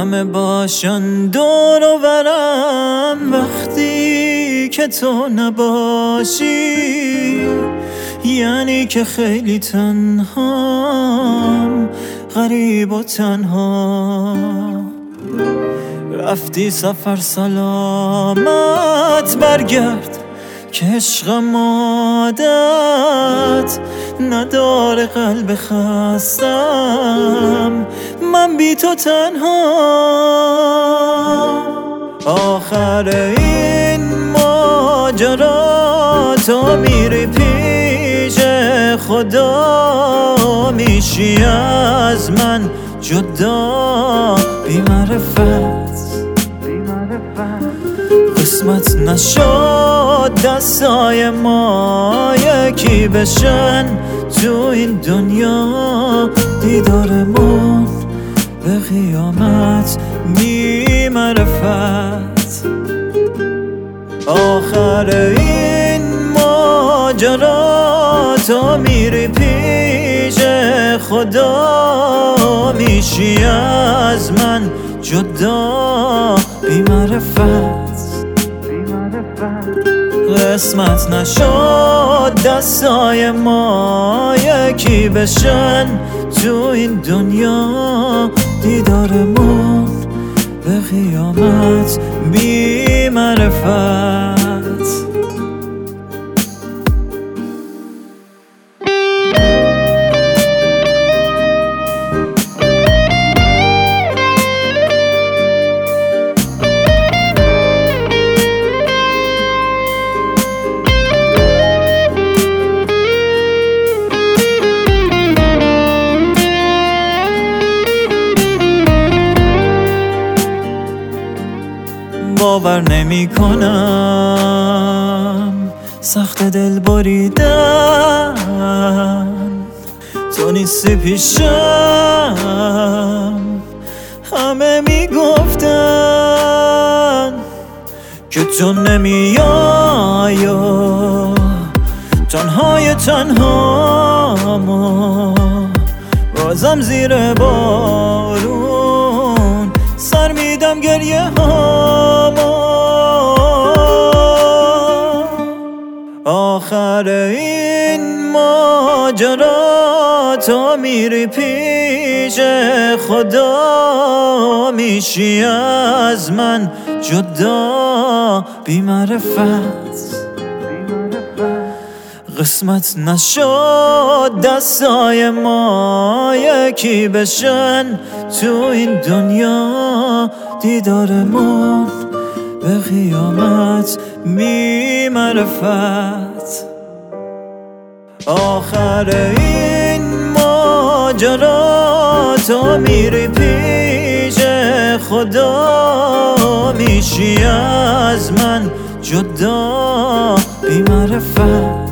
همه باشن دور و برم، وقتی که تو نباشی یعنی که خیلی تنهام، غریب و تنها. رفتی سفر سلامت برگرد که عشقم عادت نداره، قلب خستم من بی تو تنها. آخر این ماجرا تو میری پیش خدا، میشی از من جدا بی معرفت. قسمت نشد دستای ما یکی بشن تو این دنیا، دیدارمون به قیامت بی معرفت. آخر این ماجرا تو میری پیش خدا، میشی از من جدا بی معرفت. قسمت نشد دستای ما یکی بشن تو این دنیا، دیدارمون به قیامت بی معرفت. باور نمی کنم سخت دل بریدن، تو نیستی پیشم. همه می گفتن که تو نمیای و تنهای تنهامو، بازم زیر بارون سر میدم گریه هامو. آخر این ماجرا تو میری پیش خدا، میشی از من جدا بی معرفت. قسمت نشد دستای ما یکی بشن تو این دنیا، دیدارمون به قیامت بی معرفت. آخر این ماجرا تو میری پیش خدا، میشی از من جدا بی معرفت.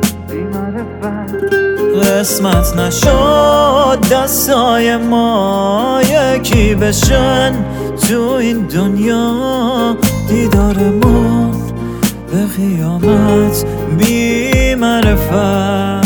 قسمت نشد دستای ما یکی بشن تو این دنیا، دیدارمون به قیامت بی معرفت.